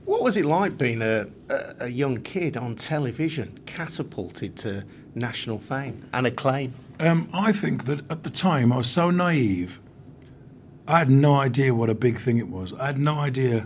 What was it like being a young kid on television, catapulted to national fame and acclaim? I think that at the time I was so naive. I had no idea what a big thing it was. I had no idea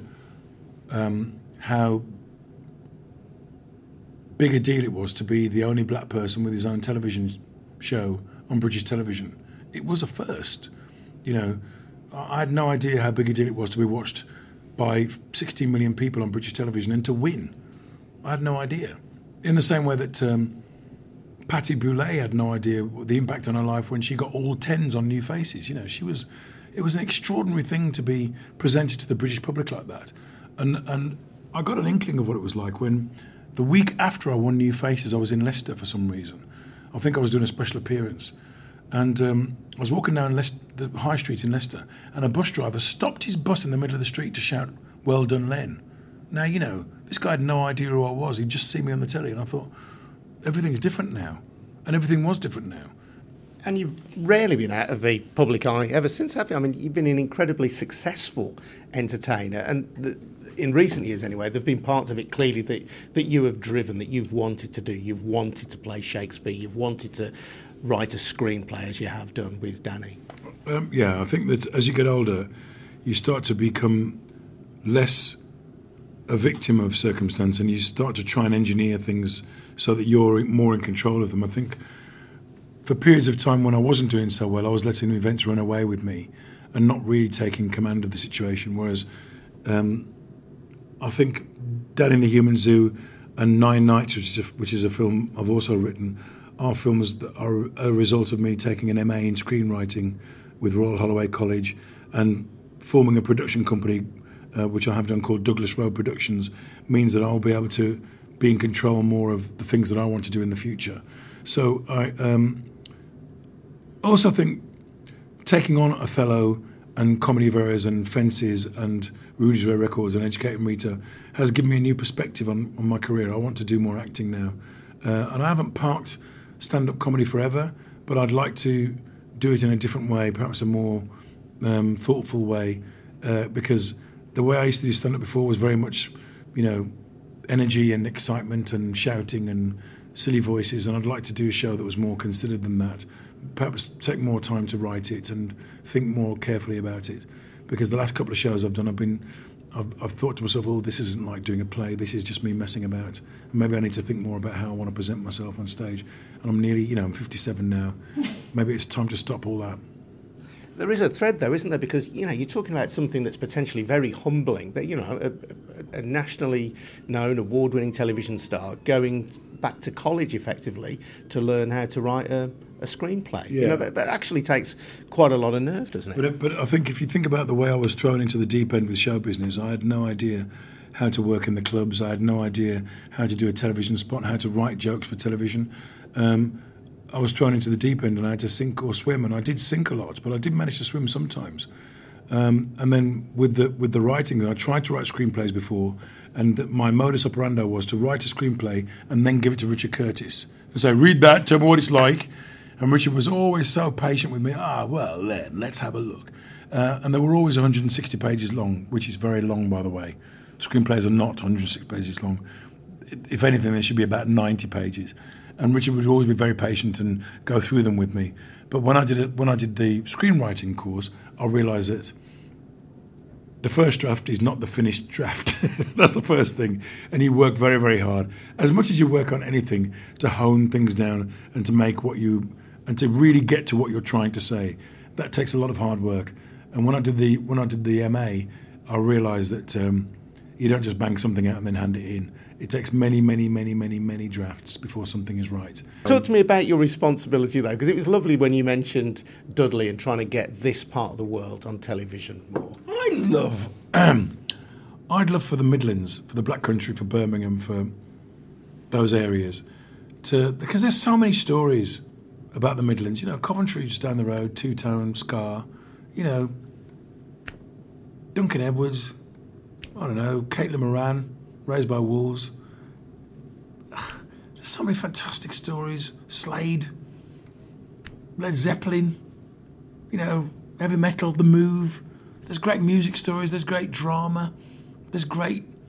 how big a deal it was to be the only black person with his own television show on British television. It was a first. You know, I had no idea how big a deal it was to be watched by 16 million people on British television and to win. I had no idea. In the same way that Patti Boulay had no idea the impact on her life when she got all 10s on New Faces. You know, it was an extraordinary thing to be presented to the British public like that. And I got an inkling of what it was like when the week after I won New Faces, I was in Leicester for some reason. I think I was doing a special appearance. And I was walking down the High Street in Leicester, and a bus driver stopped his bus in the middle of the street to shout, "Well done, Len." Now, you know, this guy had no idea who I was. He'd just seen me on the telly, and I thought, everything's different now. And everything was different now. And you've rarely been out of the public eye ever since, have you? I mean, you've been an incredibly successful entertainer, and in recent years anyway, there have been parts of it clearly that you have driven, that you've wanted to do. You've wanted to play Shakespeare, you've wanted to write a screenplay, as you have done with Danny. Yeah, I think that as you get older, you start to become less a victim of circumstance, and you start to try and engineer things so that you're more in control of them. I think for periods of time when I wasn't doing so well, I was letting events run away with me and not really taking command of the situation. Whereas I think Danny and the Human Zoo and Nine Nights, which is a film I've also written, are films that are a result of me taking an MA in screenwriting with Royal Holloway College and forming a production company, which I have done, called Douglas Road Productions, means that I'll be able to be in control more of the things that I want to do in the future. So I also think taking on Othello and Comedy of Errors and Fences and Rudy's Rare Records and Educating Rita has given me a new perspective on my career. I want to do more acting now. And I haven't parked stand-up comedy forever, but I'd like to do it in a different way, perhaps a more thoughtful way, because the way I used to do stand-up before was very much, you know, energy and excitement and shouting and silly voices, and I'd like to do a show that was more considered than that. Perhaps take more time to write it and think more carefully about it, because the last couple of shows I've done, I've thought to myself, oh, this isn't like doing a play, this is just me messing about. And maybe I need to think more about how I want to present myself on stage. And I'm nearly, you know, I'm 57 now. Maybe it's time to stop all that. There is a thread, though, isn't there? Because, you know, you're talking about something that's potentially very humbling. That, you know, a nationally known, award-winning television star going back to college, effectively, to learn how to write a screenplay. Yeah. You know, that actually takes quite a lot of nerve, doesn't it? But I think if you think about the way I was thrown into the deep end with show business, I had no idea how to work in the clubs. I had no idea how to do a television spot, how to write jokes for television. I was thrown into the deep end and I had to sink or swim, and I did sink a lot, but I did manage to swim sometimes. And then with the writing, I tried to write screenplays before, and my modus operandi was to write a screenplay and then give it to Richard Curtis and say, read that, tell me what it's like. And Richard was always so patient with me. Well, then, let's have a look. And they were always 160 pages long, which is very long, by the way. Screenplays are not 160 pages long. If anything, they should be about 90 pages. And Richard would always be very patient and go through them with me. But when I did the screenwriting course, I realised that the first draft is not the finished draft. That's the first thing. And you work very, very hard. As much as you work on anything, to hone things down and to make and to really get to what you're trying to say, that takes a lot of hard work. And when I did the MA, I realised that you don't just bang something out and then hand it in. It takes many, many, many, many, many drafts before something is right. Talk to me about your responsibility, though, because it was lovely when you mentioned Dudley and trying to get this part of the world on television more. I'd love for the Midlands, for the Black Country, for Birmingham, for those areas, because there's so many stories about the Midlands. You know, Coventry just down the road, Two Tone, Scar, you know, Duncan Edwards, I don't know, Caitlin Moran, Raised by Wolves. There's so many fantastic stories. Slade, Led Zeppelin, you know, heavy metal, The Move. There's great music stories, there's great drama, there's great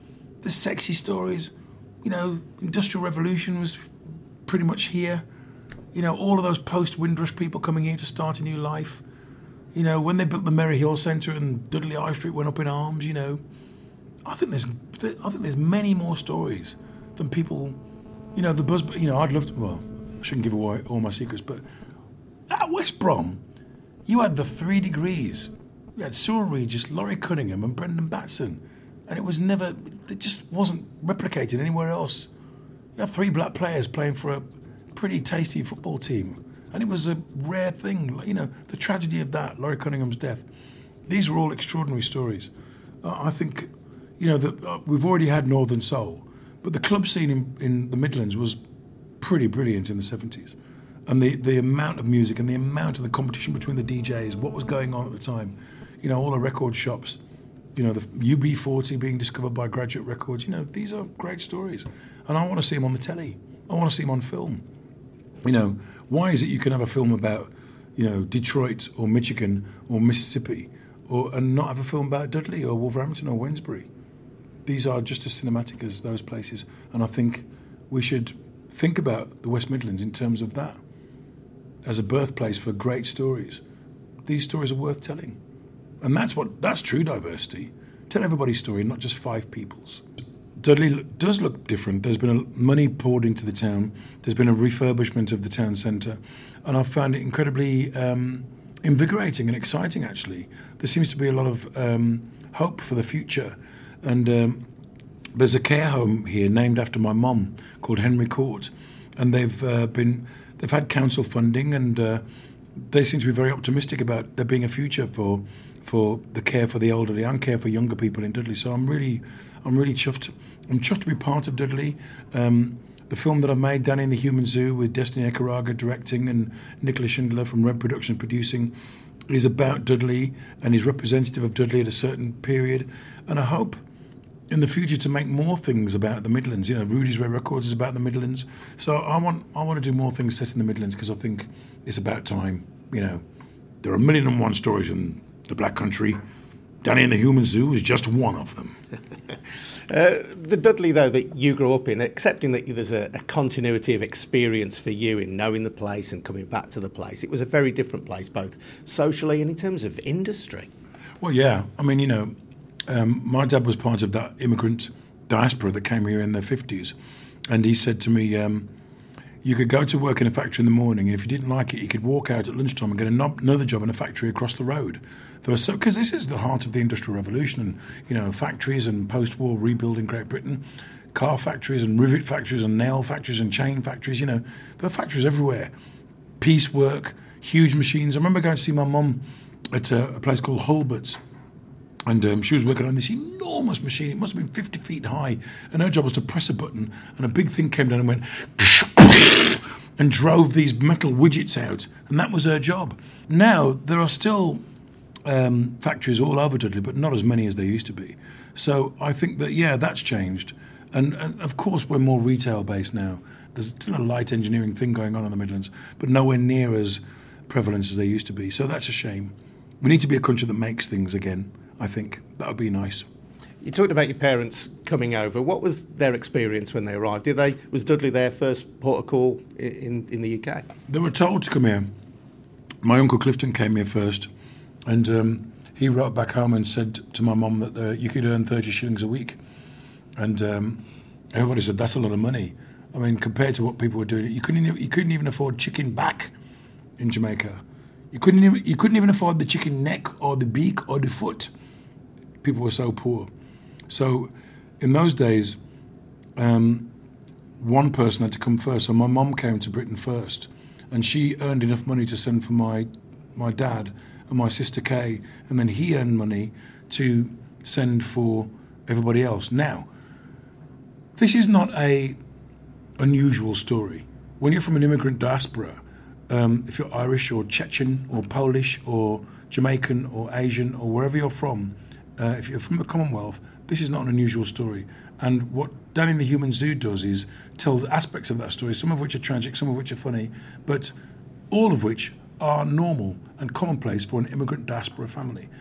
the sexy stories. You know, Industrial Revolution was pretty much here. You know, all of those post-Windrush people coming here to start a new life. You know, when they built the Merry Hill Centre and Dudley High Street went up in arms, you know, I think there's many more stories than people, you know, the buzz. You know, I'd love to. Well, I shouldn't give away all my secrets, but at West Brom, you had the 3 degrees. You had Cyril Regis, Laurie Cunningham, and Brendan Batson, and it just wasn't replicated anywhere else. You had 3 black players playing for a pretty tasty football team, and it was a rare thing. You know, the tragedy of that, Laurie Cunningham's death. These were all extraordinary stories. I think, you know, that we've already had Northern Soul, but the club scene in the Midlands was pretty brilliant in the 70s. And the amount of music and the amount of the competition between the DJs, what was going on at the time, you know, all the record shops, you know, the UB40 being discovered by Graduate Records, you know, these are great stories. And I want to see them on the telly. I want to see them on film. You know, why is it you can have a film about, you know, Detroit or Michigan or Mississippi and not have a film about Dudley or Wolverhampton or Wednesbury? These are just as cinematic as those places. And I think we should think about the West Midlands in terms of that, as a birthplace for great stories. These stories are worth telling. And that's true diversity. Tell everybody's story, not just 5 people's. Dudley does look different. There's been money poured into the town. There's been a refurbishment of the town centre. And I've found it incredibly invigorating and exciting, actually. There seems to be a lot of hope for the future. And there's a care home here named after my mum called Henry Court. And they've had council funding, and they seem to be very optimistic about there being a future for the care for the elderly and care for younger people in Dudley. So I'm really chuffed. I'm chuffed to be part of Dudley. The film that I've made, Danny and the Human Zoo, with Destiny Ekaraga directing and Nicola Schindler from Red Productions producing, is about Dudley and is representative of Dudley at a certain period. And I hope in the future to make more things about the Midlands. You know, Rudy's Red Records is about the Midlands. So I want to do more things set in the Midlands, because I think it's about time. You know, there are 1,000,001 stories in the Black Country. Danny and the Human Zoo is just one of them. The Dudley, though, that you grew up in, accepting that there's a continuity of experience for you in knowing the place and coming back to the place, it was a very different place, both socially and in terms of industry. Well, yeah. I mean, you know, my dad was part of that immigrant diaspora that came here in the 50s. And he said to me, you could go to work in a factory in the morning, and if you didn't like it, you could walk out at lunchtime and get another job in a factory across the road. Because this is the heart of the Industrial Revolution, and, you know, factories and post-war rebuild in Great Britain, car factories and rivet factories and nail factories and chain factories, you know, there are factories everywhere. Piecework, huge machines. I remember going to see my mum at a place called Hulbert's, and she was working on this enormous machine. It must have been 50 feet high, and her job was to press a button, and a big thing came down and went and drove these metal widgets out, and that was her job. Now, there are still factories all over Dudley, but not as many as there used to be. So I think that, yeah, that's changed. And of course, we're more retail-based now. There's still a light engineering thing going on in the Midlands, but nowhere near as prevalent as they used to be. So that's a shame. We need to be a country that makes things again, I think. That would be nice. You talked about your parents coming over. What was their experience when they arrived? Was Dudley their first port of call in the UK? They were told to come here. My Uncle Clifton came here first, and he wrote back home and said to my mum that you could earn 30 shillings a week. And everybody said, that's a lot of money. I mean, compared to what people were doing, you couldn't even afford chicken back in Jamaica. You couldn't even afford the chicken neck or the beak or the foot. People were so poor. So in those days, one person had to come first. So my mum came to Britain first, and she earned enough money to send for my dad and my sister Kay, and then he earned money to send for everybody else. Now, this is not a unusual story. When you're from an immigrant diaspora, if you're Irish or Chechen or Polish or Jamaican or Asian or wherever you're from, if you're from the Commonwealth, this is not an unusual story. And what Danny and the Human Zoo does is tells aspects of that story, some of which are tragic, some of which are funny, but all of which are normal and commonplace for an immigrant diaspora family.